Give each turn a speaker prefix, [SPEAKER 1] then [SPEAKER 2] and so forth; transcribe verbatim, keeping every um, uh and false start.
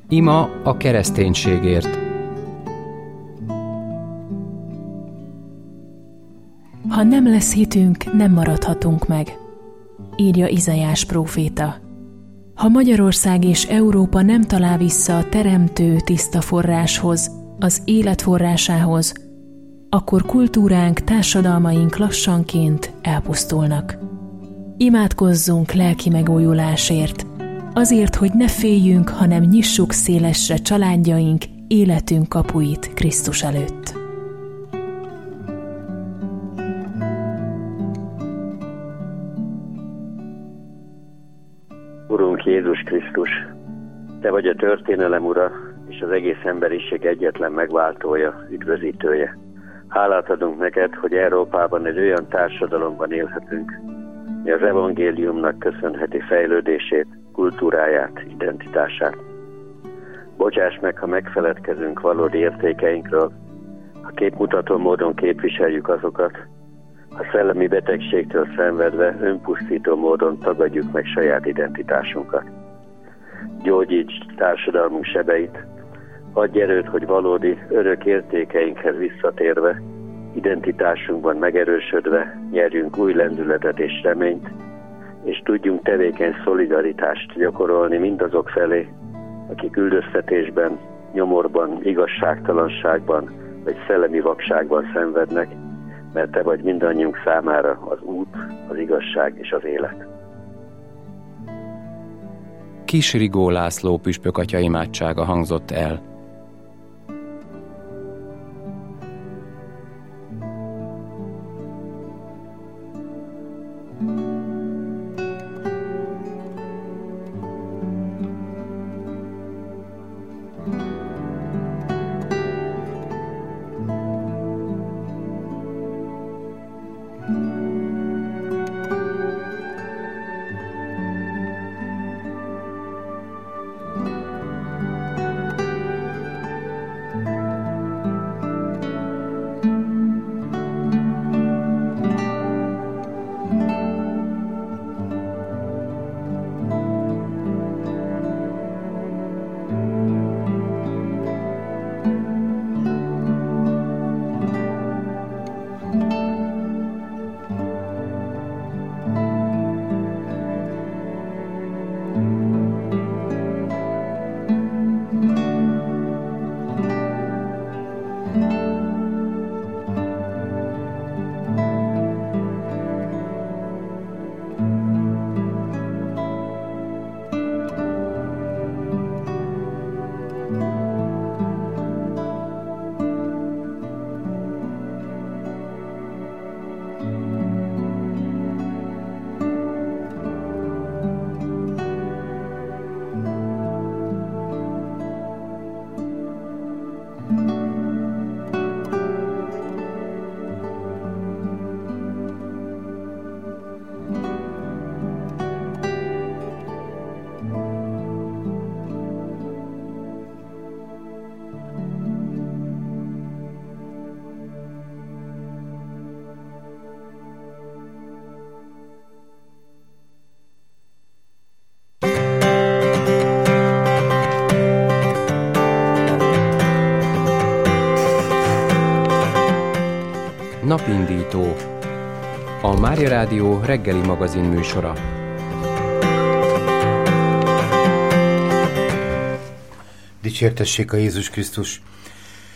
[SPEAKER 1] Ima a kereszténységért.
[SPEAKER 2] Ha nem lesz hitünk, nem maradhatunk meg, írja Izaiás próféta. Ha Magyarország és Európa nem talál vissza a teremtő tiszta forráshoz, az élet forrásához, akkor kultúránk, társadalmaink lassanként elpusztulnak. Imádkozzunk lelki megújulásért, azért, hogy ne féljünk, hanem nyissuk szélesre családjaink, életünk kapuit Krisztus előtt.
[SPEAKER 3] Urunk Jézus Krisztus, Te vagy a történelem ura, és az egész emberiség egyetlen megváltója, üdvözítője. Hálát adunk neked, hogy Európában egy olyan társadalomban élhetünk, mi az evangéliumnak köszönheti fejlődését, kultúráját, identitását. Bocsáss meg, ha megfeledkezünk valódi értékeinkről, ha képmutató módon képviseljük azokat, ha szellemi betegségtől szenvedve önpusztító módon tagadjuk meg saját identitásunkat. Gyógyíts társadalmunk sebeit, adj erőt, hogy valódi örök értékeinkhez visszatérve, identitásunkban megerősödve nyerjünk új lendületet és reményt, és tudjunk tevékeny szolidaritást gyakorolni mindazok felé, akik üldöztetésben, nyomorban, igazságtalanságban vagy szellemi vakságban szenvednek, mert Te vagy mindannyiunk számára az út, az igazság és az élet.
[SPEAKER 1] Kis Rigó László püspök atya imádsága hangzott el. Napindító, a Mária Rádió reggeli magazin műsora.
[SPEAKER 4] Dicsértessék a Jézus Krisztus!